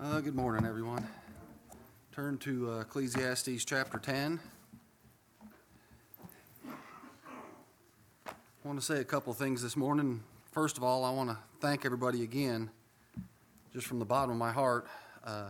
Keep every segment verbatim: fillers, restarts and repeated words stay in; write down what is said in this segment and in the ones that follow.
Uh, good morning, everyone. Turn to uh, Ecclesiastes chapter ten. I want to say a couple things this morning. First of all, I want to thank everybody again, just from the bottom of my heart. Uh,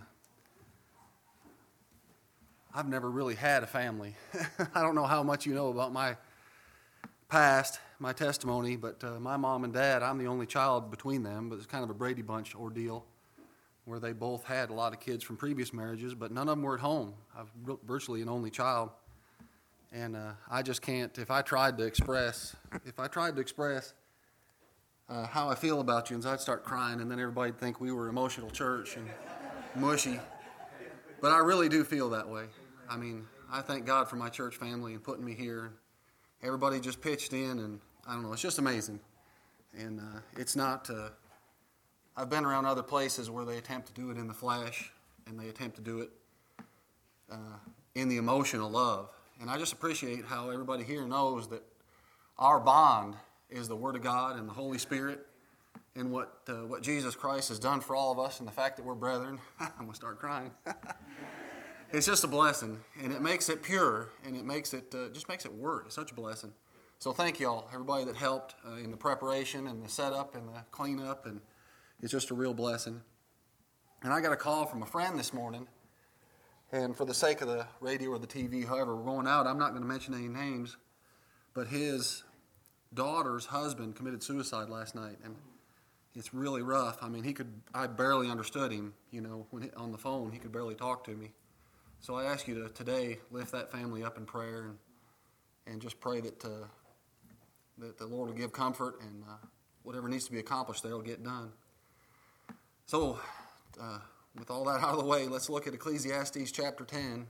I've never really had a family. I don't know how much you know about my past, my testimony, but uh, my mom and dad, I'm the only child between them, but it's kind of a Brady Bunch ordeal, where they both had a lot of kids from previous marriages, but none of them were at home. I'm virtually an only child. And uh, I just can't, if I tried to express, if I tried to express uh, how I feel about you, and I'd start crying, and then everybody'd think we were emotional church and mushy. But I really do feel that way. I mean, I thank God for my church family and putting me here. Everybody just pitched in, and I don't know, it's just amazing. And uh, it's not... Uh, I've been around other places where they attempt to do it in the flesh, and they attempt to do it uh, in the emotional love. And I just appreciate how everybody here knows that our bond is the Word of God and the Holy Spirit, and what uh, what Jesus Christ has done for all of us, and the fact that we're brethren. I'm going to start crying. It's just a blessing, and it makes it pure, and it makes it uh, just makes it work. It's such a blessing. So thank y'all, everybody that helped uh, in the preparation and the setup and the cleanup, and it's just a real blessing. And I got a call from a friend this morning, and for the sake of the radio or the T V, however we're going out, I'm not going to mention any names, but his daughter's husband committed suicide last night, and it's really rough. I mean, he could, I barely understood him, you know, when he, on the phone, he could barely talk to me. So I ask you to today lift that family up in prayer, and and just pray that, uh, that the Lord will give comfort, and uh, whatever needs to be accomplished there will get done. So, uh, with all that out of the way, let's look at Ecclesiastes chapter ten.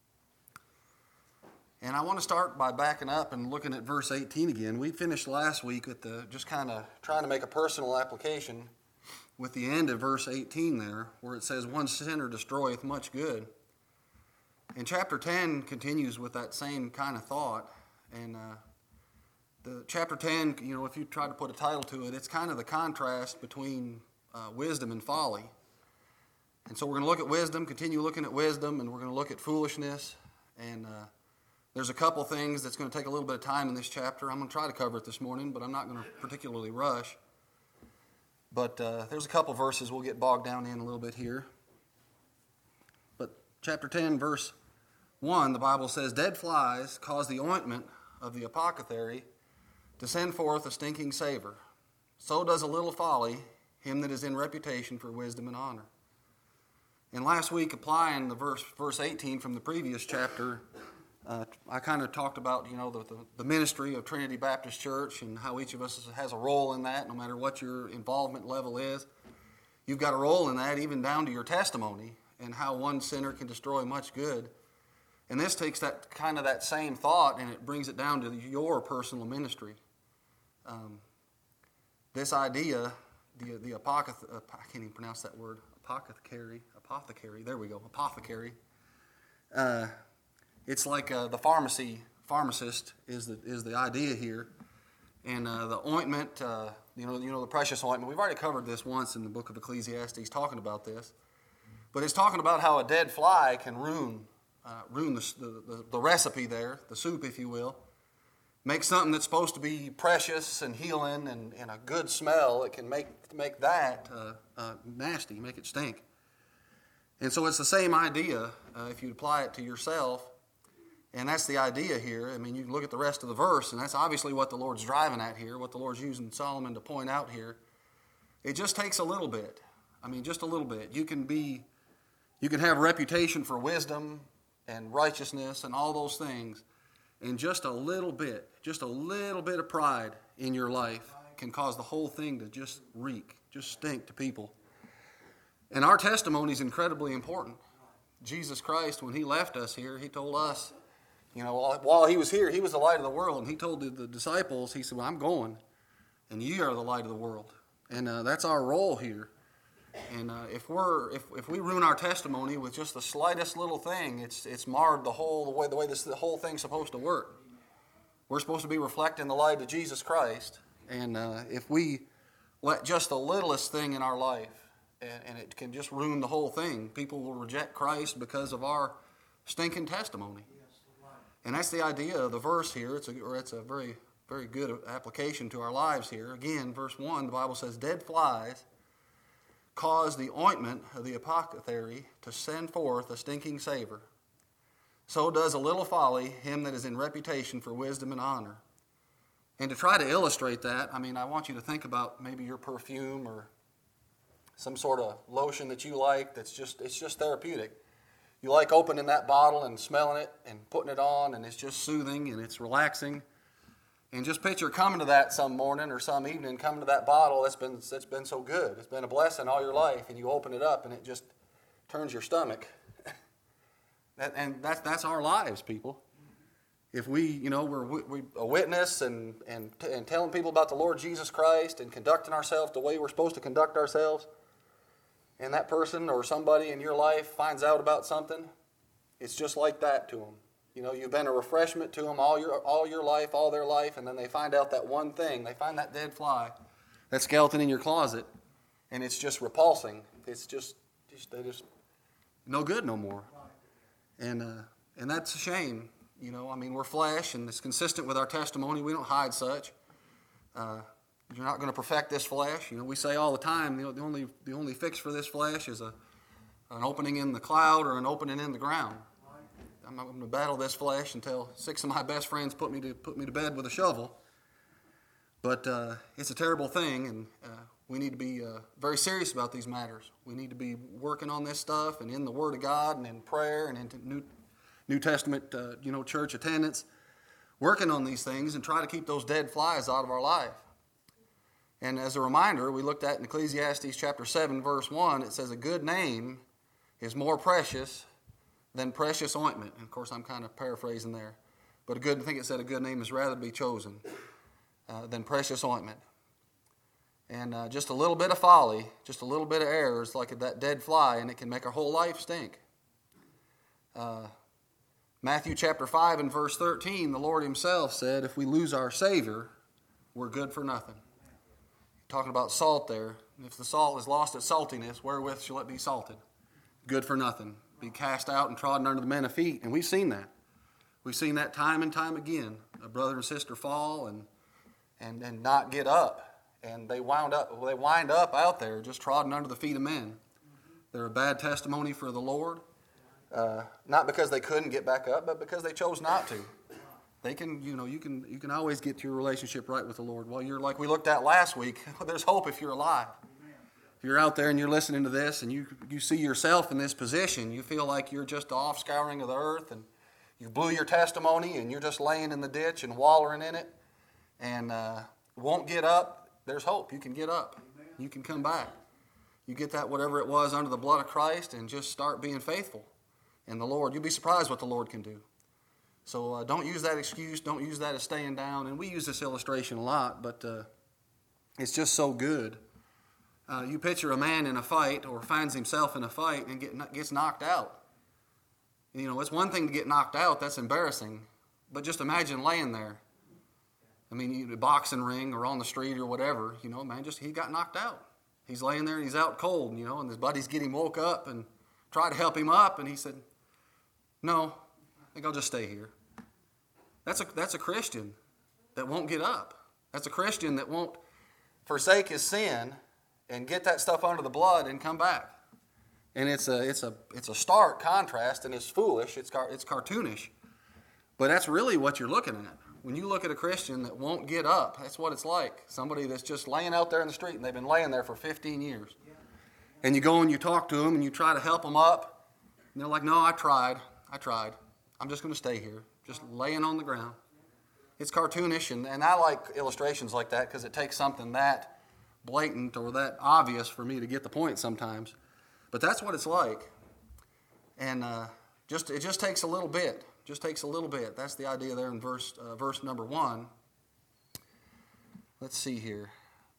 And I want to start by backing up and looking at verse eighteen again. We finished last week with the just kind of trying to make a personal application with the end of verse eighteen there, where it says, "One sinner destroyeth much good." And chapter ten continues with that same kind of thought. And uh, the chapter ten, you know, if you try to put a title to it, it's kind of the contrast between Uh, wisdom and folly. And so we're going to look at wisdom, continue looking at wisdom, and we're going to look at foolishness. And uh, there's a couple things that's going to take a little bit of time in this chapter. I'm going to try to cover it this morning, but I'm not going to particularly rush. But uh, there's a couple verses we'll get bogged down in a little bit here. But chapter ten, verse one, the Bible says, "Dead flies cause the ointment of the apothecary to send forth a stinking savor. So does a little folly him that is in reputation for wisdom and honor." And last week, applying the verse verse eighteen from the previous chapter, uh, I kind of talked about, you know, the, the, the ministry of Trinity Baptist Church and how each of us has a role in that, no matter what your involvement level is. You've got a role in that, even down to your testimony, and how one sinner can destroy much good. And this takes that kind of that same thought, and it brings it down to your personal ministry. Um, this idea... The the apocath uh, I can't even pronounce that word. Apothecary, apothecary. There we go. Apothecary. Uh, it's like uh, the pharmacy pharmacist is the is the idea here, and uh, the ointment. Uh, you know you know the precious ointment. We've already covered this once in the book of Ecclesiastes, talking about this, but it's talking about how a dead fly can ruin uh, ruin the, the the recipe there, the soup, if you will. Make something that's supposed to be precious and healing and, and a good smell, it can make make that uh, uh, nasty, make it stink. And so it's the same idea uh, if you apply it to yourself. And that's the idea here. I mean, you can look at the rest of the verse, and that's obviously what the Lord's driving at here, what the Lord's using Solomon to point out here. It just takes a little bit. I mean, just a little bit. You can be, you can have a reputation for wisdom and righteousness and all those things. And just a little bit, just a little bit of pride in your life can cause the whole thing to just reek, just stink to people. And our testimony is incredibly important. Jesus Christ, when he left us here, he told us, you know, while, while he was here, he was the light of the world. And he told the, the disciples, he said, "Well, I'm going, and you are the light of the world." And uh, that's our role here. And uh, if we're if, if we ruin our testimony with just the slightest little thing, it's it's marred the whole the way the way this the whole thing's supposed to work. We're supposed to be reflecting the light of Jesus Christ, and uh, if we let just the littlest thing in our life and, and it can just ruin the whole thing. People will reject Christ because of our stinking testimony. And that's the idea of the verse here. It's a, or it's a very, very good application to our lives here. Again, verse one, the Bible says, dead flies cause the ointment of the apothecary to send forth a stinking savor. So does a little folly him that is in reputation for wisdom and honor. And to try to illustrate that, I mean, I want you to think about maybe your perfume or some sort of lotion that you like that's just, it's just therapeutic. You like opening that bottle and smelling it and putting it on, and it's just soothing and it's relaxing. And just picture coming to that some morning or some evening, coming to that bottle that's been that's been so good. It's been a blessing all your life, and you open it up and it just turns your stomach. that, and that's that's our lives, people. If we, you know, we're we, a witness and and and telling people about the Lord Jesus Christ and conducting ourselves the way we're supposed to conduct ourselves, and that person or somebody in your life finds out about something, it's just like that to them. You know, you've been a refreshment to them all your all your life, all their life, and then they find out that one thing. They find that dead fly, that skeleton in your closet, and it's just repulsing. It's just, just they just no good no more. And uh, and that's a shame. You know, I mean, we're flesh, and it's consistent with our testimony. We don't hide such. Uh, you're not going to perfect this flesh. You know, we say all the time, you know, the only the only fix for this flesh is a an opening in the cloud or an opening in the ground. I'm not going to battle this flesh until six of my best friends put me to put me to bed with a shovel. But uh, it's a terrible thing, and uh, we need to be uh, very serious about these matters. We need to be working on this stuff and in the Word of God and in prayer and in New, New Testament, uh, you know, church attendance, working on these things and try to keep those dead flies out of our life. And as a reminder, we looked at in Ecclesiastes chapter seven, verse one, it says, a good name is more precious than precious ointment. And of course, I'm kind of paraphrasing there. But a good, I think it said a good name is rather be chosen uh, than precious ointment. And uh, just a little bit of folly, just a little bit of error is like that dead fly, and it can make our whole life stink. Uh, Matthew chapter five and verse thirteen, the Lord himself said, if we lose our Savior, we're good for nothing. Talking about salt there. If the salt has lost its saltiness, wherewith shall it be salted? Good for nothing. Be cast out and trodden under the men of feet. And we've seen that. We've seen that time and time again. A brother and sister fall and and, and not get up. And they wound up they wind up out there just trodden under the feet of men. They're a bad testimony for the Lord. Uh, not because they couldn't get back up, but because they chose not to. They can, you know, you can you can always get your relationship right with the Lord. Well, you're like we looked at last week. There's hope if you're alive. If you're out there and you're listening to this and you you see yourself in this position, you feel like you're just off scouring of the earth and you blew your testimony and you're just laying in the ditch and wallowing in it and uh, won't get up, there's hope. You can get up. You can come back. You get that whatever it was under the blood of Christ and just start being faithful. And the Lord, you'll be surprised what the Lord can do. So uh, don't use that excuse. Don't use that as staying down. And we use this illustration a lot, but uh, it's just so good. Uh, you picture a man in a fight or finds himself in a fight and get, gets knocked out. You know, it's one thing to get knocked out. That's embarrassing. But just imagine laying there. I mean, you, a boxing ring or on the street or whatever, you know, man, just he got knocked out. He's laying there and he's out cold, you know, and his buddies get him woke up and try to help him up. And he said, no, I think I'll just stay here. That's a, that's a Christian that won't get up. That's a Christian that won't forsake his sin and get that stuff under the blood and come back. And it's a it's a it's a stark contrast, and it's foolish. It's car, it's cartoonish, but that's really what you're looking at when you look at a Christian that won't get up. That's what it's like. Somebody that's just laying out there in the street, and they've been laying there for fifteen years. And you go and you talk to them, and you try to help them up, and they're like, "No, I tried. I tried. I'm just going to stay here, just laying on the ground." It's cartoonish, and, and I like illustrations like that because it takes something that blatant or that obvious for me to get the point sometimes. But that's what it's like. And uh, just it just takes a little bit. Just takes a little bit. That's the idea there in verse uh, verse number one. Let's see here.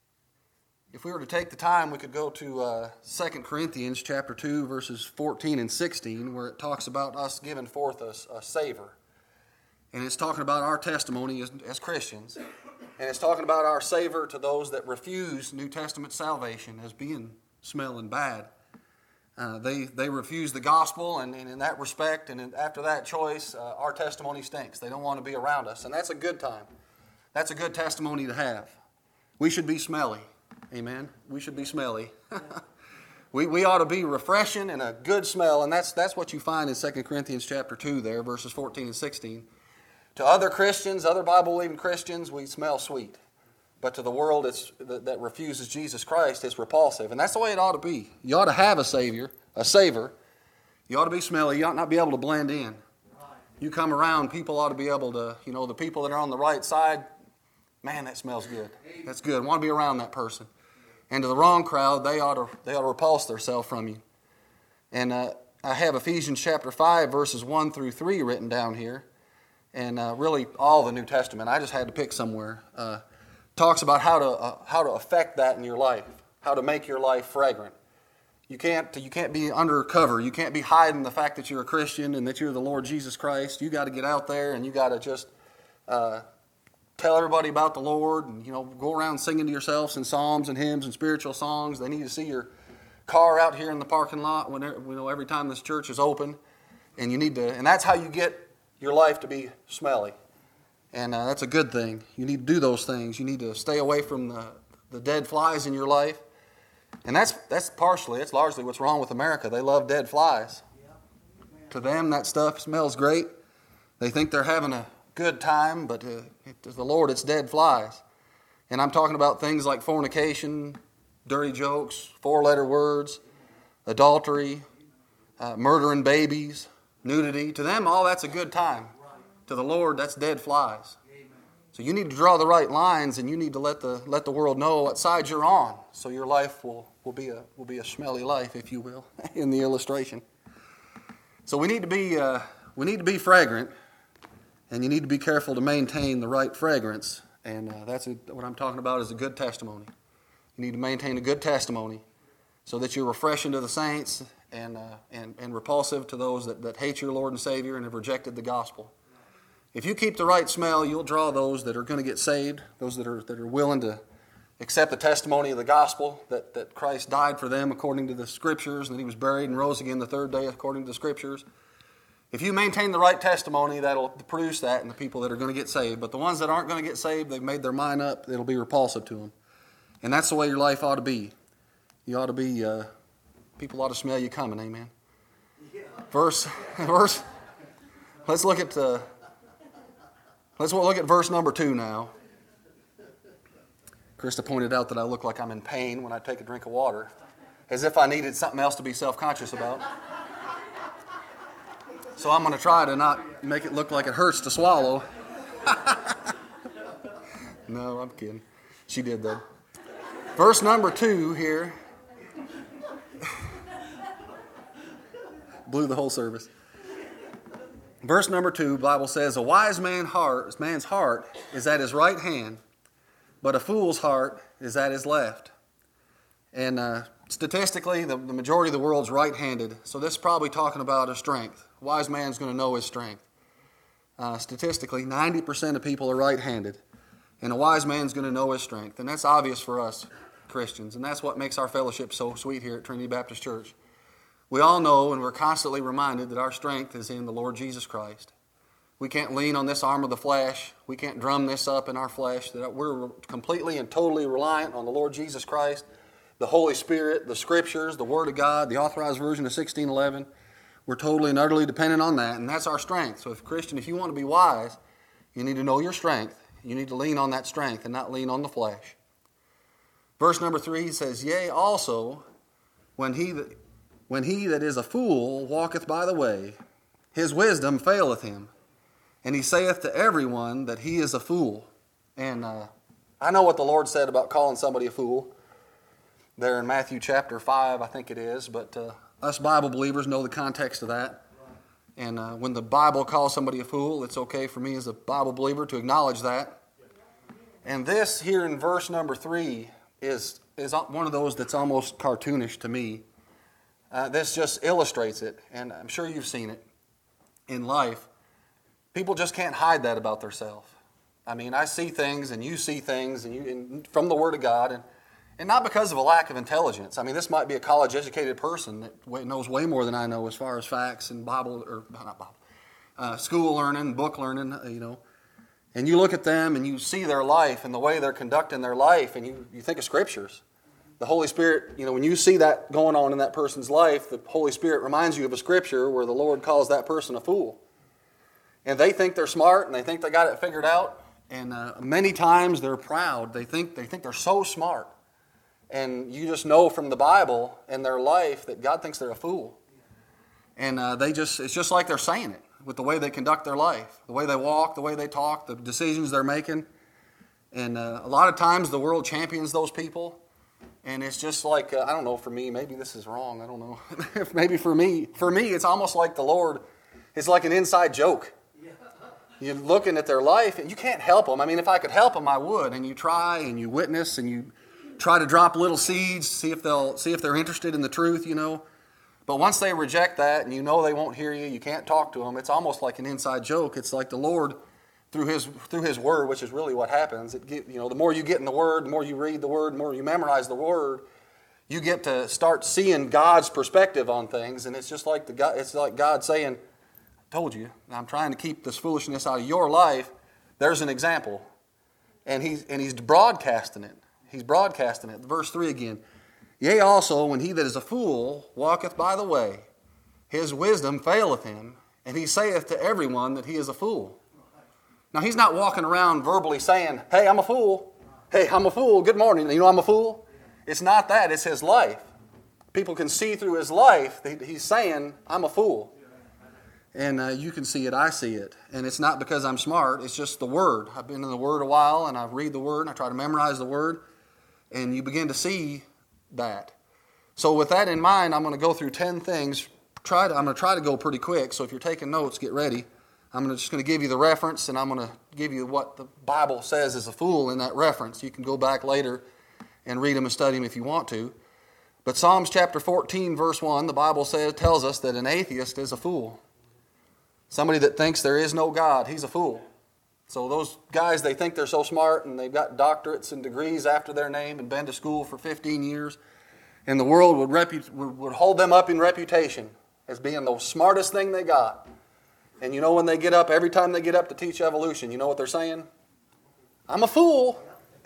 If we were to take the time, we could go to uh, Second Corinthians chapter two, verses fourteen and sixteen, where it talks about us giving forth a, a savor. And it's talking about our testimony as, as Christians. And it's talking about our savor to those that refuse New Testament salvation as being smelling bad. Uh, they they refuse the gospel, and, and in that respect, and in, after that choice, uh, our testimony stinks. They don't want to be around us, and that's a good time. That's a good testimony to have. We should be smelly. Amen. We should be smelly. we we ought to be refreshing and a good smell, and that's that's what you find in Second Corinthians chapter two there, verses fourteen and sixteen. To other Christians, other Bible-believing Christians, we smell sweet. But to the world it's, that, that refuses Jesus Christ, it's repulsive. And that's the way it ought to be. You ought to have a Savior, a savor. You ought to be smelly. You ought not be able to blend in. You come around, people ought to be able to, you know, the people that are on the right side, man, that smells good. That's good. I want to be around that person. And to the wrong crowd, they ought to, they ought to repulse themselves from you. And uh, I have Ephesians chapter five, verses one through three written down here. And uh, really all the New Testament. I just had to pick somewhere. Uh, talks about how to uh, how to affect that in your life, how to make your life fragrant. You can't you can't be undercover. You can't be hiding the fact that you're a Christian and that you're the Lord Jesus Christ. You got to get out there and you got to just uh, tell everybody about the Lord, and you know, go around singing to yourselves in psalms and hymns and spiritual songs. They need to see your car out here in the parking lot when you know every time this church is open, and you need to. And that's how you get your life to be smelly. And uh, that's a good thing. You need to do those things. You need to stay away from the, the dead flies in your life. And that's that's partially, it's largely what's wrong with America. They love dead flies. To them, that stuff smells great. They think they're having a good time, but uh, to the Lord, it's dead flies. And I'm talking about things like fornication, dirty jokes, four-letter words, adultery, uh, murdering babies, nudity. To them, all that's a good time. To the Lord, that's dead flies. So you need to draw the right lines, and you need to let the let the world know what side you're on, so your life will, will be a will be a smelly life, if you will, in the illustration. So we need to be uh, we need to be fragrant, and you need to be careful to maintain the right fragrance. And uh, that's a, what I'm talking about is a good testimony. You need to maintain a good testimony, so that you're refreshing to the saints and uh, and and repulsive to those that, that hate your Lord and Savior and have rejected the gospel. If you keep the right smell, you'll draw those that are going to get saved, those that are that are willing to accept the testimony of the gospel, that, that Christ died for them according to the Scriptures, and that He was buried and rose again the third day according to the Scriptures. If you maintain the right testimony, that'll produce that in the people that are going to get saved. But the ones that aren't going to get saved, they've made their mind up, it'll be repulsive to them. And that's the way your life ought to be. You ought to be, uh, people ought to smell you coming, amen? Verse, verse, let's look at... Uh, Let's look at verse number two now. Krista pointed out that I look like I'm in pain when I take a drink of water, as if I needed something else to be self-conscious about. So I'm going to try to not make it look like it hurts to swallow. No, I'm kidding. She did though. Verse number two here. Blew the whole service. Verse number two, the Bible says, a wise man's heart, man's heart is at his right hand, but a fool's heart is at his left. And uh, statistically, the, the majority of the world's right-handed, so this is probably talking about his strength. A wise man's going to know his strength. Uh, statistically, ninety percent of people are right-handed, and a wise man's going to know his strength. And that's obvious for us Christians, and that's what makes our fellowship so sweet here at Trinity Baptist Church. We all know, and we're constantly reminded, that our strength is in the Lord Jesus Christ. We can't lean on this arm of the flesh. We can't drum this up in our flesh. That we're completely and totally reliant on the Lord Jesus Christ, the Holy Spirit, the Scriptures, the Word of God, the authorized version of sixteen eleven. We're totally and utterly dependent on that, and that's our strength. So, if Christian, if you want to be wise, you need to know your strength. You need to lean on that strength and not lean on the flesh. Verse number three says, yea, also, when he that... When he that is a fool walketh by the way, his wisdom faileth him, and he saith to everyone that he is a fool. And uh, I know what the Lord said about calling somebody a fool there in Matthew chapter five, I think it is, but uh, us Bible believers know the context of that. And uh, when the Bible calls somebody a fool, it's okay for me as a Bible believer to acknowledge that. And this here in verse number three is, is one of those that's almost cartoonish to me. Uh, this just illustrates it, and I'm sure you've seen it in life. People just can't hide that about themselves. I mean, I see things, and you see things, and you and from the Word of God, and And not because of a lack of intelligence. I mean, this might be a college-educated person that knows way more than I know as far as facts and Bible, or not Bible, uh, school learning, book learning, you know. And you look at them and you see their life and the way they're conducting their life, and you, you think of Scriptures. The Holy Spirit, you know, when you see that going on in that person's life, the Holy Spirit reminds you of a Scripture where the Lord calls that person a fool. And they think they're smart and they think they got it figured out. And uh, many times they're proud. They think they think they're so smart. And you just know from the Bible and their life that God thinks they're a fool. And uh, they just it's just like they're saying it with the way they conduct their life, the way they walk, the way they talk, the decisions they're making. And uh, a lot of times the world champions those people. And it's just like, uh, I don't know, for me, maybe this is wrong, I don't know. Maybe for me, for me, it's almost like the Lord is like an inside joke. You're looking at their life and you can't help them. I mean, if I could help them, I would. And you try and you witness and you try to drop little seeds, see if they'll see if they're interested in the truth, you know. But once they reject that and you know they won't hear you, you can't talk to them, it's almost like an inside joke. It's like the Lord, through His through His Word, which is really what happens. It get, you know, the more you get in the Word, the more you read the Word, the more you memorize the Word, you get to start seeing God's perspective on things. And it's just like the God, it's like God saying, "I told you, I'm trying to keep this foolishness out of your life. There's an example," and He's and He's broadcasting it. He's broadcasting it. Verse three again. "Yea, also, when he that is a fool walketh by the way, his wisdom faileth him, and he saith to everyone that he is a fool." Now, he's not walking around verbally saying, "Hey, I'm a fool. Hey, I'm a fool. Good morning. You know I'm a fool." It's not that. It's his life. People can see through his life that he's saying, "I'm a fool." And uh, you can see it, I see it. And it's not because I'm smart, it's just the Word. I've been in the Word a while, and I read the Word, and I try to memorize the Word. And you begin to see that. So with that in mind, I'm going to go through ten things. Try to, I'm going to try to go pretty quick, so if you're taking notes, get ready. I'm gonna, just going to give you the reference, and I'm going to give you what the Bible says is a fool in that reference. You can go back later and read them and study them if you want to. But Psalms chapter fourteen, verse one, the Bible says, tells us that an atheist is a fool. Somebody that thinks there is no God, he's a fool. So those guys, they think they're so smart and they've got doctorates and degrees after their name and been to school for fifteen years. And the world would, repu- would hold them up in reputation as being the smartest thing they got. And you know when they get up, every time they get up to teach evolution, you know what they're saying? "I'm a fool."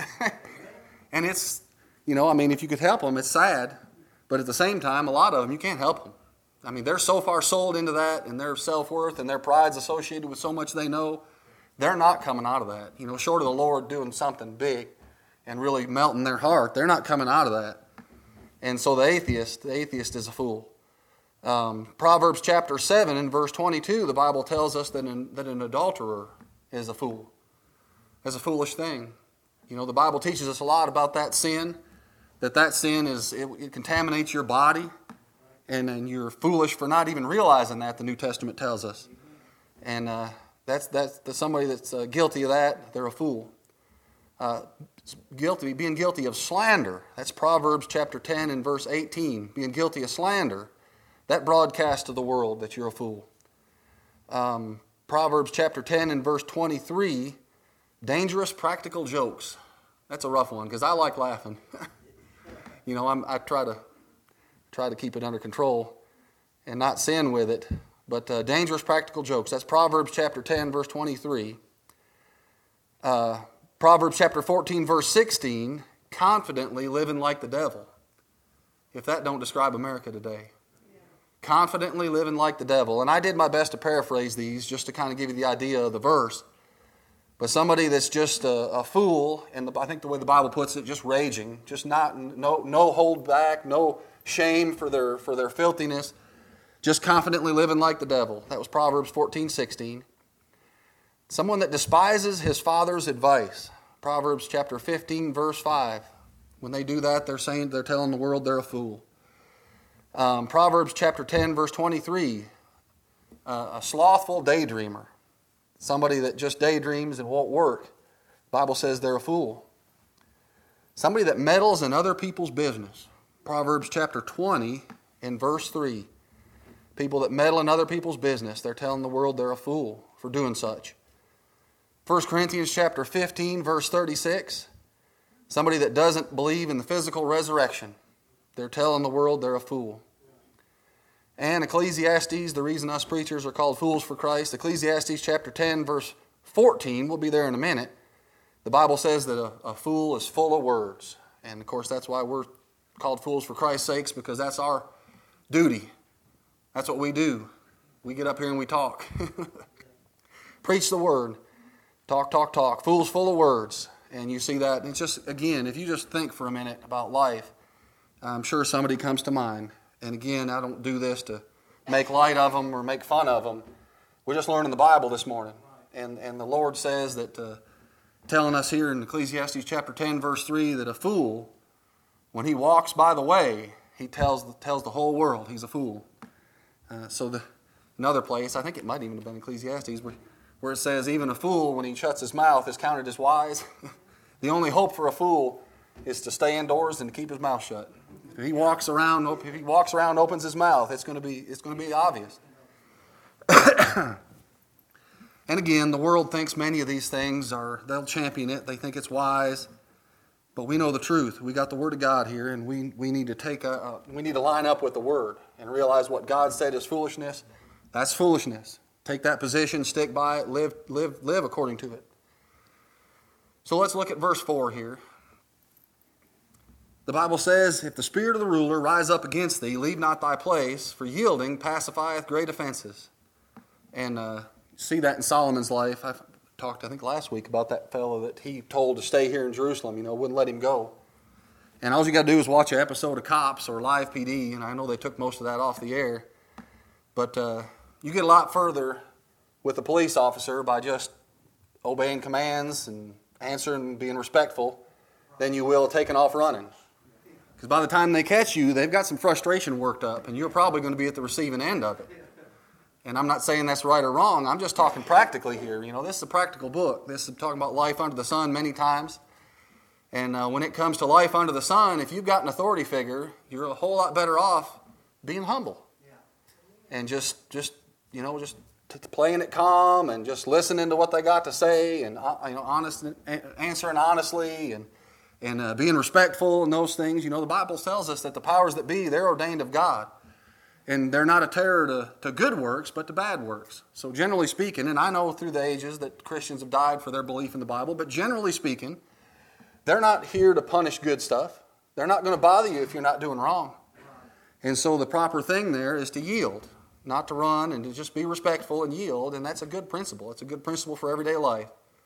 And it's, you know, I mean, if you could help them, it's sad. But at the same time, a lot of them, you can't help them. I mean, they're so far sold into that and their self-worth and their pride's associated with so much they know. They're not coming out of that. You know, short of the Lord doing something big and really melting their heart, they're not coming out of that. And so the atheist, the atheist is a fool. Um, Proverbs chapter seven and verse twenty-two, the Bible tells us that an, that an adulterer is a fool. It's a foolish thing. You know, the Bible teaches us a lot about that sin, that that sin is, it, it contaminates your body, and, and you're foolish for not even realizing that, the New Testament tells us. And uh, that's, that's, that's somebody that's uh, guilty of that, they're a fool. Uh, guilty, being guilty of slander, that's Proverbs chapter ten and verse eighteen. Being guilty of slander, that broadcasts to the world that you're a fool. Um, Proverbs chapter ten and verse twenty-three, dangerous practical jokes. That's a rough one because I like laughing. you know, I'm, I try to try to keep it under control and not sin with it. But uh, dangerous practical jokes. That's Proverbs chapter ten, verse twenty-three. Uh, Proverbs chapter fourteen, verse sixteen, confidently living like the devil. If that don't describe America today. Yeah. Confidently living like the devil. And I did my best to paraphrase these just to kind of give you the idea of the verse. But somebody that's just a, a fool, and the, I think the way the Bible puts it, just raging, just not no no hold back, no shame for their for their filthiness. Just confidently living like the devil. That was Proverbs fourteen sixteen. Someone that despises his father's advice. Proverbs chapter fifteen, verse five. When they do that, they're saying, they're telling the world they're a fool. Um, Proverbs chapter ten, verse twenty-three. Uh, a slothful daydreamer. Somebody that just daydreams and won't work. The Bible says they're a fool. Somebody that meddles in other people's business. Proverbs chapter twenty and verse three. People that meddle in other people's business, they're telling the world they're a fool for doing such. First Corinthians chapter fifteen, verse thirty-six. Somebody that doesn't believe in the physical resurrection, they're telling the world they're a fool. And Ecclesiastes, the reason us preachers are called fools for Christ, Ecclesiastes chapter ten, verse fourteen, we'll be there in a minute. The Bible says that a, a fool is full of words. And of course that's why we're called fools for Christ's sakes, because that's our duty. That's what we do. We get up here and we talk. Preach the word. Talk, talk, talk. Fools full of words. And you see that. And it's just, again, if you just think for a minute about life, I'm sure somebody comes to mind. And again, I don't do this to make light of them or make fun of them. We're just learning the Bible this morning. And, and the Lord says that, uh, telling us here in Ecclesiastes chapter ten, verse three, that a fool, when he walks by the way, he tells the, tells the whole world he's a fool. Uh, so the, another place, I think it might even have been Ecclesiastes, where, where it says, even a fool, when he shuts his mouth, is counted as wise. The only hope for a fool is to stay indoors and to keep his mouth shut. If he walks around, if he walks around, opens his mouth, it's going to be it's going to be obvious. And again, the world thinks many of these things are, they'll champion it. They think it's wise. But we know the truth. We got the Word of God here, and we, we need to take a, a we need to line up with the Word and realize what God said is foolishness. That's foolishness. Take that position, stick by it, live live live according to it. So let's look at verse four here. The Bible says, if the spirit of the ruler rise up against thee, leave not thy place, for yielding pacifieth great offenses. And uh, see that in Solomon's life. I talked, I think, last week about that fellow that he told to stay here in Jerusalem, you know, wouldn't let him go. And all you got to do is watch an episode of Cops or Live P D, and I know they took most of that off the air. But uh, you get a lot further with a police officer by just obeying commands and answering and being respectful than you will taking off running. Because by the time they catch you, they've got some frustration worked up, and you're probably going to be at the receiving end of it. And I'm not saying that's right or wrong. I'm just talking practically here. You know, this is a practical book. This is talking about life under the sun many times. And uh, when it comes to life under the sun, if you've got an authority figure, you're a whole lot better off being humble. And just, just you know, just t- playing it calm and just listening to what they got to say and, uh, you know, honest, answering honestly and and uh, being respectful and those things. You know, the Bible tells us that the powers that be, they're ordained of God. And they're not a terror to, to good works, but to bad works. So generally speaking, and I know through the ages that Christians have died for their belief in the Bible, but generally speaking, they're not here to punish good stuff. They're not going to bother you if you're not doing wrong. And so the proper thing there is to yield, not to run, and to just be respectful and yield, and that's a good principle. It's a good principle for everyday life.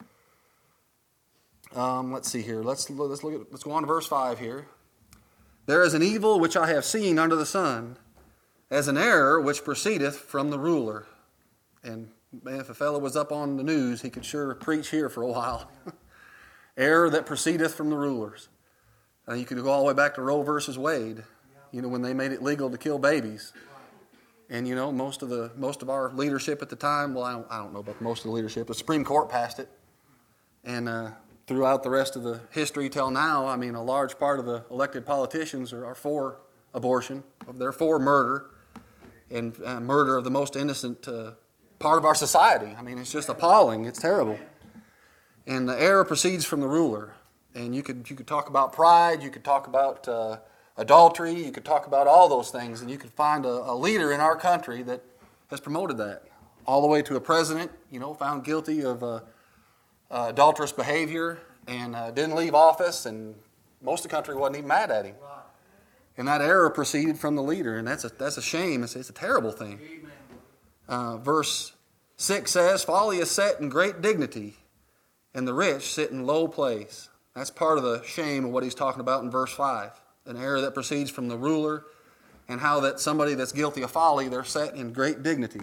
Um, let's see here. Let's let's look at, let's go on to verse five here. There is an evil which I have seen under the sun, as an error which proceedeth from the ruler. And man, if a fellow was up on the news, he could sure preach here for a while. Error that proceedeth from the rulers. Uh, you could go all the way back to Roe versus Wade, you know, when they made it legal to kill babies. And you know, most of the most of our leadership at the time, well, I don't, I don't know about most of the leadership, the Supreme Court passed it. And uh, throughout the rest of the history till now, I mean, a large part of the elected politicians are, are for abortion. They're for murder, and uh, murder of the most innocent uh, part of our society. I mean, it's just appalling. It's terrible. And the error proceeds from the ruler. And you could you could talk about pride. You could talk about uh, adultery. You could talk about all those things, and you could find a, a leader in our country that has promoted that, all the way to a president, you know, found guilty of uh, uh, adulterous behavior and uh, didn't leave office, and most of the country wasn't even mad at him. And that error proceeded from the leader, and that's a that's a shame. It's, it's a terrible thing. Uh, verse six says, "Folly is set in great dignity, and the rich sit in low place." That's part of the shame of what he's talking about in verse five. An error that proceeds from the ruler, and how that somebody that's guilty of folly, they're set in great dignity.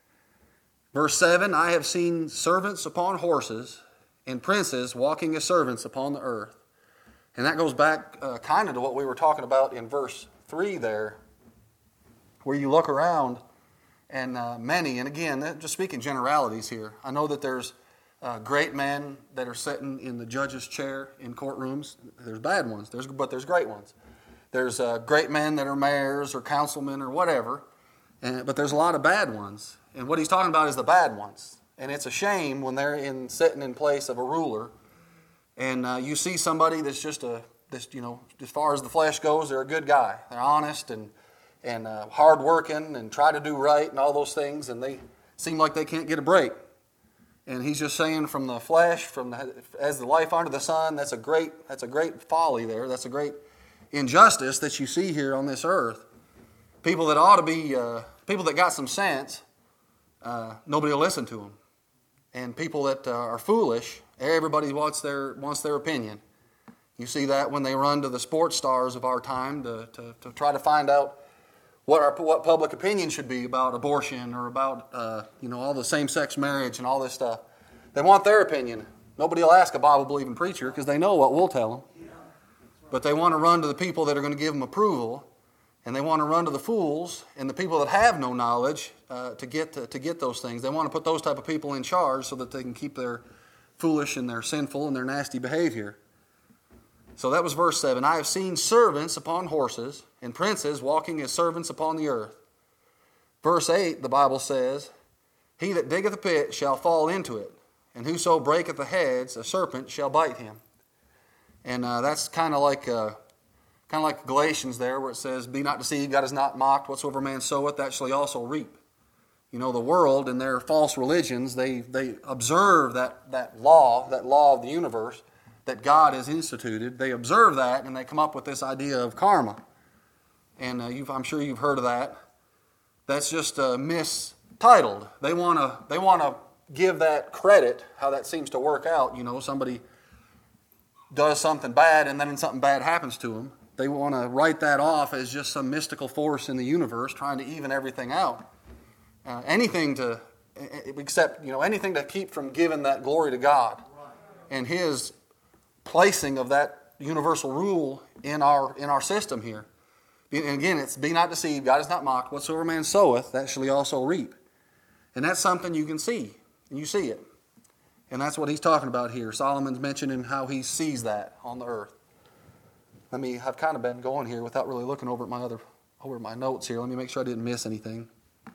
Verse seven, "I have seen servants upon horses, and princes walking as servants upon the earth." And that goes back uh, kind of to what we were talking about in verse three there, where you look around and uh, many, and again, just speaking generalities here, I know that there's uh, great men that are sitting in the judge's chair in courtrooms. There's bad ones, there's, but there's great ones. There's uh, great men that are mayors or councilmen or whatever, and, but there's a lot of bad ones. And what he's talking about is the bad ones. And it's a shame when they're in sitting in place of a ruler, and uh, you see somebody that's just a, this, you know, as far as the flesh goes, they're a good guy. They're honest and and uh, hardworking and try to do right and all those things, and they seem like they can't get a break. And he's just saying, from the flesh, from the, as the life under the sun, that's a great that's a great folly there. That's a great injustice that you see here on this earth. People that ought to be uh, people that got some sense, uh, nobody will listen to them. And people that uh, are foolish, everybody wants their wants their opinion. You see that when they run to the sports stars of our time to to, to try to find out what our what public opinion should be about abortion or about uh, you know all the same-sex marriage and all this stuff. They want their opinion. Nobody will ask a Bible-believing preacher because they know what we'll tell them. But they want to run to the people that are going to give them approval, and they want to run to the fools and the people that have no knowledge uh, to get to, to get those things. They want to put those type of people in charge so that they can keep their foolish and their sinful and their nasty behavior. So that was verse seven. I have seen servants upon horses and princes walking as servants upon the earth. Verse eight, the Bible says, he that diggeth a pit shall fall into it, and whoso breaketh the heads, a serpent shall bite him. And uh, that's kind of like uh, kind of like Galatians there, where it says, be not deceived, God is not mocked. Whatsoever man soweth, that shall he also reap. You know, the world and their false religions, they, they observe that, that law, that law of the universe, that God has instituted. They observe that, and they come up with this idea of karma. And uh, you've, I'm sure you've heard of that. That's just uh, mistitled. They want to they want to give that credit, how that seems to work out. You know, somebody does something bad, and then something bad happens to them. They want to write that off as just some mystical force in the universe trying to even everything out. Uh, anything to, except, you know, anything to keep from giving that glory to God and His placing of that universal rule in our in our system here. And again, it's be not deceived, God is not mocked. Whatsoever man soweth, that shall he also reap. And that's something you can see. And you see it. And that's what he's talking about here. Solomon's mentioning how he sees that on the earth. Let me, I've kind of been going here without really looking over at my other, over at my notes here. Let me make sure I didn't miss anything.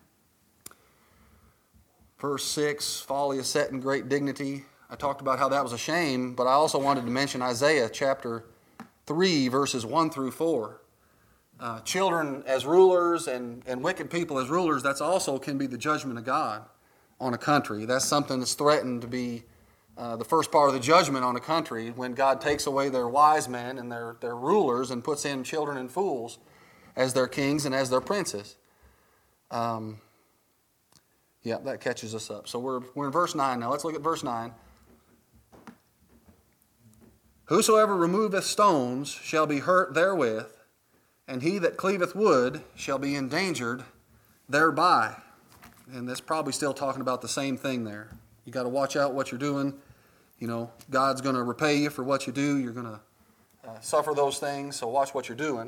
Verse six, folly is set in great dignity. I talked about how that was a shame, but I also wanted to mention Isaiah chapter three, verses one through four. Uh, children as rulers and, and wicked people as rulers, that's also can be the judgment of God on a country. That's something that's threatened to be uh, the first part of the judgment on a country when God takes away their wise men and their, their rulers and puts in children and fools as their kings and as their princes. Um, yeah, that catches us up. So we're, we're in verse nine now. Let's look at verse nine. Whosoever removeth stones shall be hurt therewith, and he that cleaveth wood shall be endangered thereby. And that's probably still talking about the same thing there. You got to watch out what you're doing. You know, God's going to repay you for what you do. You're going to uh, suffer those things, so watch what you're doing.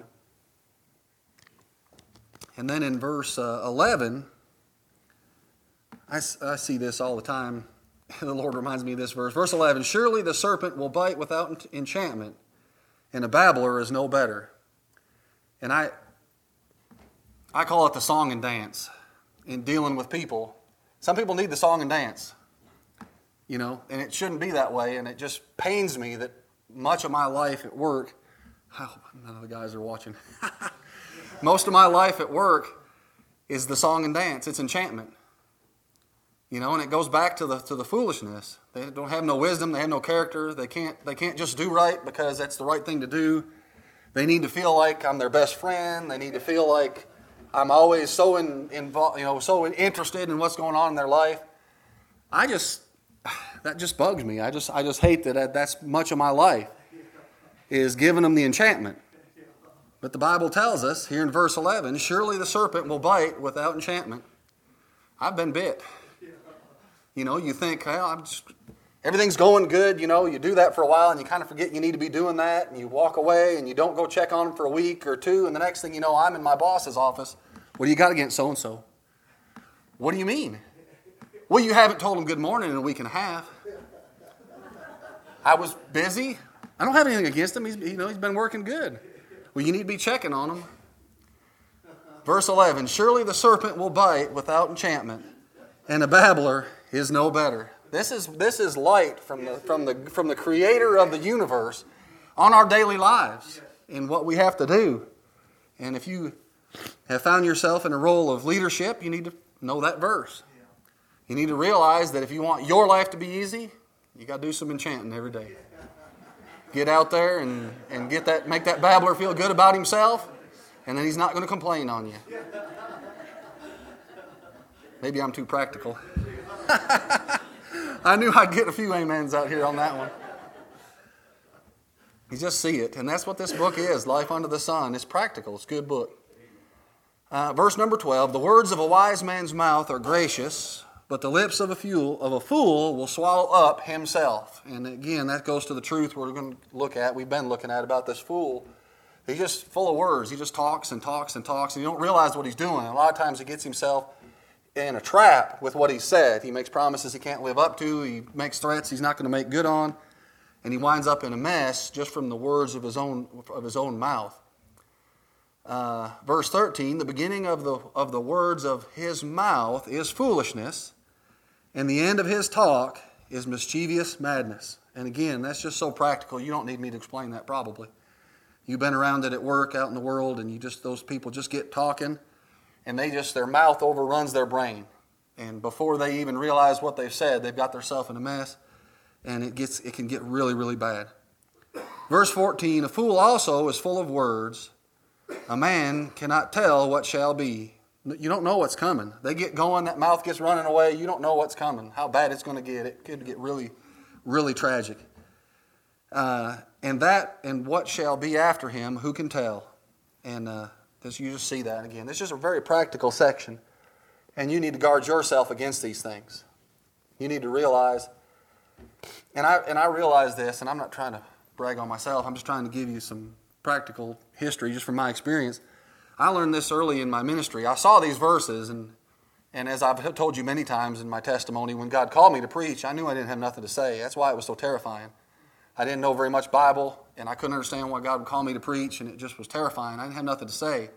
And then in verse uh, eleven, I, I see this all the time. The Lord reminds me of this verse. Verse eleven, surely the serpent will bite without enchantment, and a babbler is no better. And I I call it the song and dance in dealing with people. Some people need the song and dance, you know, and it shouldn't be that way. And it just pains me that much of my life at work, I hope none of the guys are watching. Most of my life at work is the song and dance. It's enchantment. You know, and it goes back to the to the foolishness. They don't have no wisdom. They have no character. They can't they can't just do right because that's the right thing to do. They need to feel like I'm their best friend. They need to feel like I'm always so in, involved, you know, so interested in what's going on in their life. I just that just bugs me. I just I just hate that that's much of my life is giving them the enchantment. But the Bible tells us here in verse eleven, surely the serpent will bite without enchantment. I've been bit. You know, you think, well, I'm just, everything's going good, you know, you do that for a while and you kind of forget you need to be doing that and you walk away and you don't go check on them for a week or two and the next thing you know, I'm in my boss's office. What do you got against so-and-so? What do you mean? Well, you haven't told him good morning in a week and a half. I was busy. I don't have anything against him. He's, you know, he's been working good. Well, you need to be checking on him. Verse eleven, surely the serpent will bite without enchantment, and a babbler is no better. This is this is light from the from the from the Creator of the universe on our daily lives and what we have to do. And if you have found yourself in a role of leadership, you need to know that verse. You need to realize that if you want your life to be easy, you got to do some enchanting every day. Get out there and, and get that, make that babbler feel good about himself, and then he's not going to complain on you. Maybe I'm too practical. I knew I'd get a few amens out here on that one. You just see it, and that's what this book is, Life Under the Sun. It's practical. It's a good book. Uh, verse number twelve, the words of a wise man's mouth are gracious, but the lips of a fool of a fool will swallow up himself. And again, that goes to the truth we're going to look at. We've been looking at about this fool. He's just full of words. He just talks and talks and talks, and you don't realize what he's doing. A lot of times he gets himself in a trap with what he said. He makes promises he can't live up to. He makes threats he's not going to make good on, and he winds up in a mess just from the words of his own of his own mouth. Uh, verse thirteen, the beginning of the of the words of his mouth is foolishness, and the end of his talk is mischievous madness. And again, that's just so practical. You don't need me to explain that probably. You've been around it at work, out in the world, and you just those people just get talking, and they just their mouth overruns their brain. And before they even realize what they've said, they've got themselves in a mess, and it gets it can get really, really bad. Verse fourteen, a fool also is full of words. A man cannot tell what shall be. You don't know what's coming. They get going, that mouth gets running away. You don't know what's coming, how bad it's going to get. It could get really, really tragic. Uh, and that and what shall be after him, who can tell? And uh, this, you just see that again. This is a very practical section. And you need to guard yourself against these things. You need to realize, and I and I realize this, and I'm not trying to brag on myself. I'm just trying to give you some practical history just from my experience. I learned this early in my ministry. I saw these verses, and and as I've told you many times in my testimony, when God called me to preach, I knew I didn't have nothing to say. That's why it was so terrifying. I didn't know very much Bible, and I couldn't understand why God would call me to preach, and it just was terrifying. I didn't have nothing to say.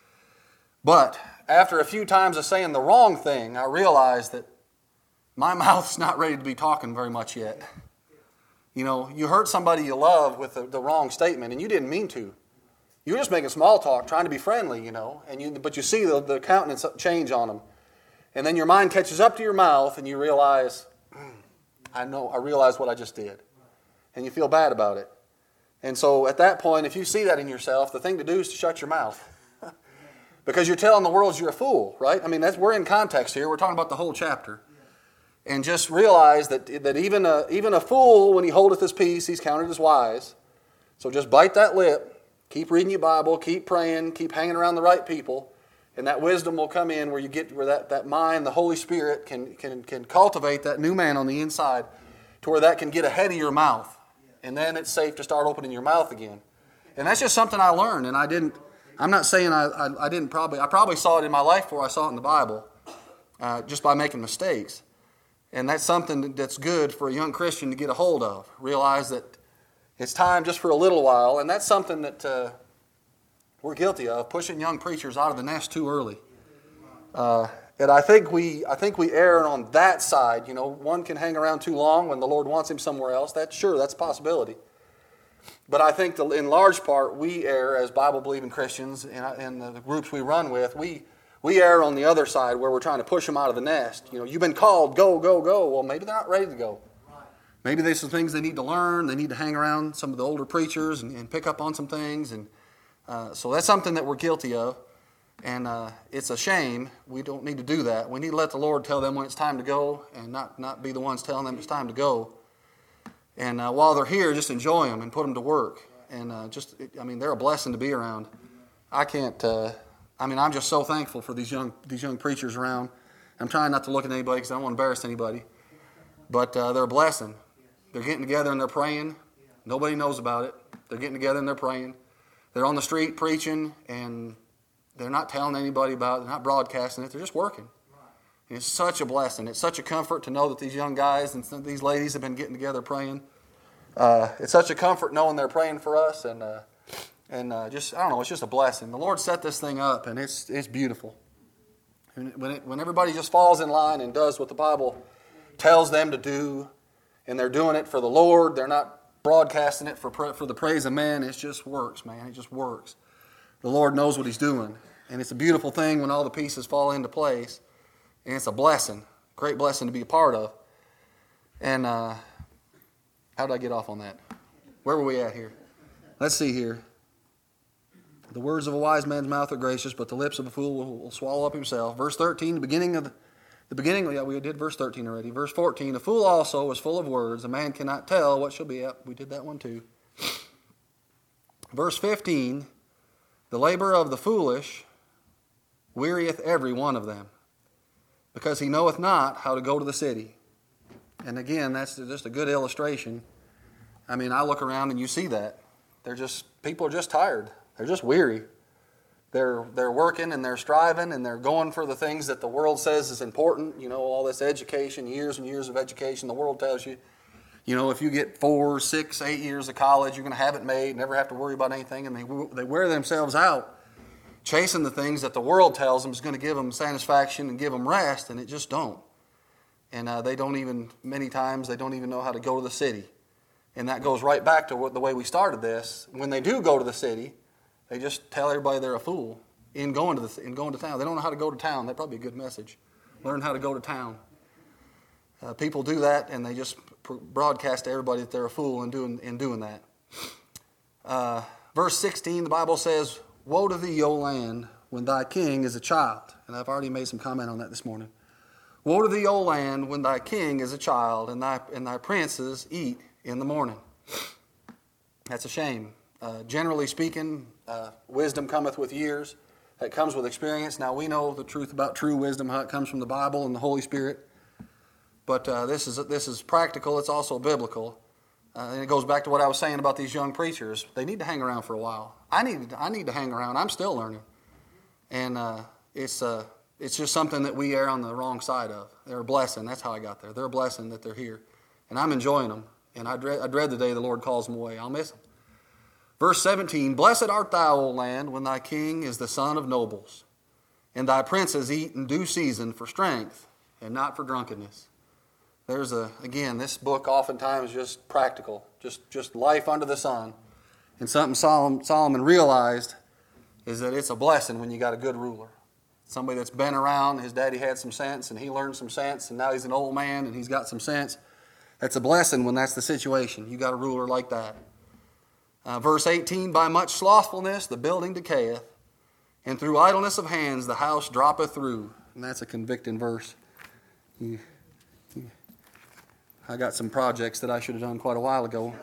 But after a few times of saying the wrong thing, I realized that my mouth's not ready to be talking very much yet. You know, you hurt somebody you love with the, the wrong statement, and you didn't mean to. You were just making small talk, trying to be friendly, you know, and you, but you see the, the countenance change on them. And then your mind catches up to your mouth, and you realize, mm, I know, I realize what I just did. And you feel bad about it. And so at that point, if you see that in yourself, the thing to do is to shut your mouth. Because you're telling the world you're a fool, right? I mean, that's, we're in context here. We're talking about the whole chapter. And just realize that that even a, even a fool, when he holdeth his peace, he's counted as wise. So just bite that lip. Keep reading your Bible. Keep praying. Keep hanging around the right people. And that wisdom will come in where you get where that, that mind, the Holy Spirit, can, can, can cultivate that new man on the inside to where that can get ahead of your mouth. And then it's safe to start opening your mouth again. And that's just something I learned. And I didn't, I'm not saying I, I, I didn't probably, I probably saw it in my life before I saw it in the Bible, uh, just by making mistakes. And that's something that's good for a young Christian to get a hold of. Realize that it's time just for a little while. And that's something that uh, we're guilty of, pushing young preachers out of the nest too early. Uh, and I think we I think we err on that side. You know, one can hang around too long when the Lord wants him somewhere else. That's sure, that's a possibility. But I think the, in large part we err as Bible-believing Christians and, and the groups we run with, we We err on the other side where we're trying to push them out of the nest. You know, you've been called, go, go, go. Well, maybe they're not ready to go. Maybe there's some things they need to learn. They need to hang around some of the older preachers and, and pick up on some things. And uh, so that's something that we're guilty of. And uh, it's a shame. We don't need to do that. We need to let the Lord tell them when it's time to go and not, not be the ones telling them it's time to go. And uh, while they're here, just enjoy them and put them to work. And uh, just, I mean, they're a blessing to be around. I can't... Uh, I mean, I'm just so thankful for these young these young preachers around. I'm trying not to look at anybody because I don't want to embarrass anybody. But uh, they're a blessing. They're getting together and they're praying. Nobody knows about it. They're getting together and they're praying. They're on the street preaching, and they're not telling anybody about it. They're not broadcasting it. They're just working. And it's such a blessing. It's such a comfort to know that these young guys and these ladies have been getting together praying. Uh, it's such a comfort knowing they're praying for us, and uh, And uh, just, I don't know, it's just a blessing. The Lord set this thing up, and it's it's beautiful. And when, it, when everybody just falls in line and does what the Bible tells them to do, and they're doing it for the Lord. They're not broadcasting it for, for the praise of man. It just works, man. It just works. The Lord knows what he's doing. And it's a beautiful thing when all the pieces fall into place. And it's a blessing, great blessing to be a part of. And uh, how did I get off on that? Where were we at here? Let's see here. The words of a wise man's mouth are gracious, but the lips of a fool will, will swallow up himself. Verse thirteen, the beginning of the, the beginning, yeah, we did verse thirteen already. Verse fourteen, a fool also is full of words. A man cannot tell what shall be. Yep, we did that one too. Verse fifteen, the labor of the foolish wearieth every one of them, because he knoweth not how to go to the city. And again, that's just a good illustration. I mean, I look around and you see that. They're just, people are just tired. They're just weary. They're they're working and they're striving and they're going for the things that the world says is important. You know, all this education, years and years of education. The world tells you, you know, if you get four, six, eight years of college, you're going to have it made, never have to worry about anything. And they they wear themselves out chasing the things that the world tells them is going to give them satisfaction and give them rest, and it just don't. And uh, they don't even, many times, they don't even know how to go to the city. And that goes right back to what, the way we started this. When they do go to the city, they just tell everybody they're a fool in going to the in going to town. They don't know how to go to town. That'd probably be a good message. Learn how to go to town. Uh, people do that, and they just broadcast to everybody that they're a fool in doing in doing that. Uh, verse sixteen, the Bible says, "Woe to thee, O land, when thy king is a child." And I've already made some comment on that this morning. Woe to thee, O land, when thy king is a child, and thy and thy princes eat in the morning. That's a shame. Uh, generally speaking, uh, wisdom cometh with years. That comes with experience. Now, we know the truth about true wisdom, how it comes from the Bible and the Holy Spirit. But uh, this is this is practical. It's also biblical. Uh, and it goes back to what I was saying about these young preachers. They need to hang around for a while. I need I need to hang around. I'm still learning. And uh, it's uh, it's just something that we err on the wrong side of. They're a blessing. That's how I got there. They're a blessing that they're here. And I'm enjoying them. And I dread, I dread the day the Lord calls them away. I'll miss them. Verse seventeen, "Blessed art thou, O land, when thy king is the son of nobles, and thy princes eat in due season for strength, and not for drunkenness." There's a, again, this book oftentimes just practical, just, just life under the sun. And something Solomon, Solomon realized is that it's a blessing when you got a good ruler. Somebody that's been around, his daddy had some sense, and he learned some sense, and now he's an old man, and he's got some sense. That's a blessing when that's the situation. You got a ruler like that. Uh, verse eighteen, "By much slothfulness the building decayeth, and through idleness of hands the house droppeth through." And that's a convicting verse. You, you, I got some projects that I should have done quite a while ago.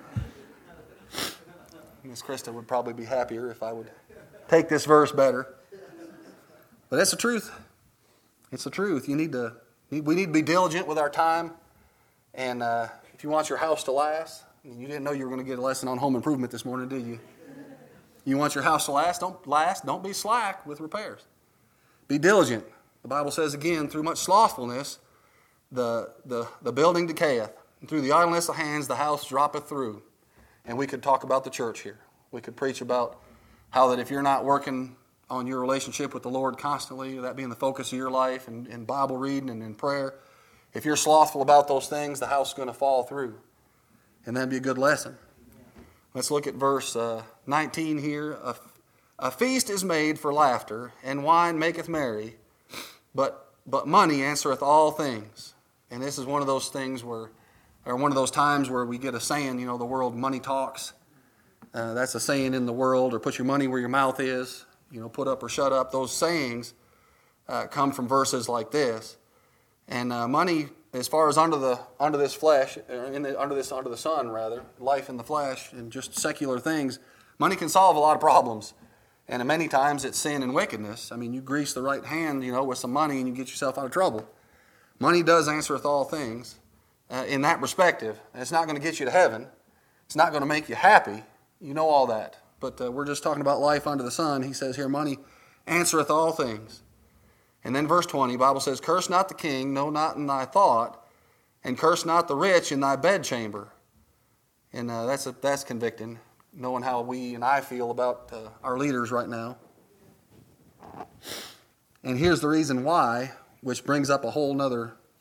Miss Krista would probably be happier if I would take this verse better. But that's the truth. It's the truth. You need to. We need to be diligent with our time. And uh, if you want your house to last, you didn't know you were going to get a lesson on home improvement this morning, did you? You want your house to last? Don't last. Don't be slack with repairs. Be diligent. The Bible says again, "Through much slothfulness, the the the building decayeth, and through the idleness of hands, the house droppeth through." And we could talk about the church here. We could preach about how that if you're not working on your relationship with the Lord constantly, that being the focus of your life, and, and Bible reading and in prayer, if you're slothful about those things, the house is going to fall through. And that'd be a good lesson. Let's look at verse uh, nineteen here. A, a feast is made for laughter, and wine maketh merry, but but money answereth all things. And this is one of those things where, or one of those times where we get a saying, you know, the world money talks. Uh, that's a saying in the world, or put your money where your mouth is. You know, put up or shut up. Those sayings uh, come from verses like this. And uh, money, as far as under the under this flesh, in the, under this under the sun rather, life in the flesh and just secular things, money can solve a lot of problems. And many times it's sin and wickedness. I mean, you grease the right hand, you know, with some money, and you get yourself out of trouble. Money does answereth all things uh, in that perspective. And it's not going to get you to heaven. It's not going to make you happy. You know all that. But uh, we're just talking about life under the sun. He says here, money answereth all things. And then verse twenty, the Bible says, "Curse not the king, no, not in thy thought, and curse not the rich in thy bedchamber." And uh, that's a, that's convicting, knowing how we and I feel about uh, our leaders right now. And here's the reason why, which brings up a whole nother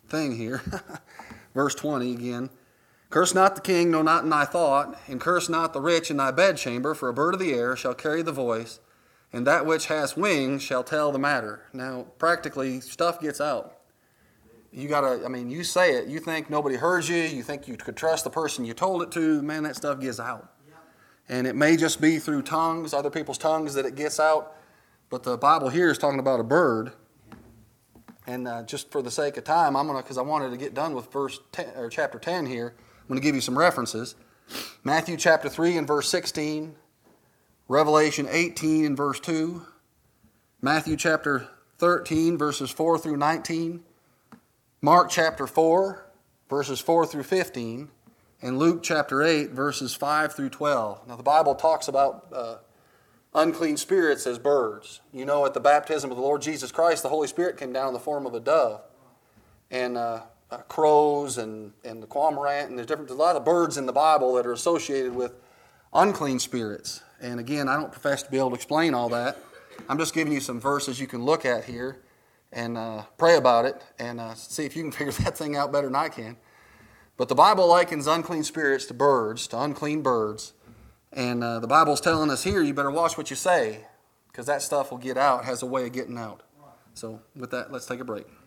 thing here. Verse twenty again. Curse not the king, no, not in thy thought, and curse not the rich in thy bedchamber, for a bird of the air shall carry the voice, and that which has wings shall tell the matter. Now, practically, stuff gets out. You gotta, I mean, you say it, you think nobody heard you, you think you could trust the person you told it to, man, that stuff gets out. And it may just be through tongues, other people's tongues, that it gets out, but the Bible here is talking about a bird. And uh, just for the sake of time, I'm gonna, because I wanted to get done with verse ten, or chapter ten here, I'm going to give you some references. Matthew chapter three and verse sixteen, Revelation eighteen and verse two, Matthew chapter thirteen verses four through nineteen, Mark chapter four verses four through fifteen, and Luke chapter eight verses five through twelve. Now the Bible talks about uh, unclean spirits as birds. You know, at the baptism of the Lord Jesus Christ, the Holy Spirit came down in the form of a dove. And uh, uh, crows and, and the cormorant, and there's different, there's a lot of birds in the Bible that are associated with unclean spirits. And again, I don't profess to be able to explain all that. I'm just giving you some verses you can look at here and uh, pray about it and uh, see if you can figure that thing out better than I can. But the Bible likens unclean spirits to birds, to unclean birds. And uh, the Bible's telling us here, you better watch what you say, because that stuff will get out, has a way of getting out. So with that, let's take a break.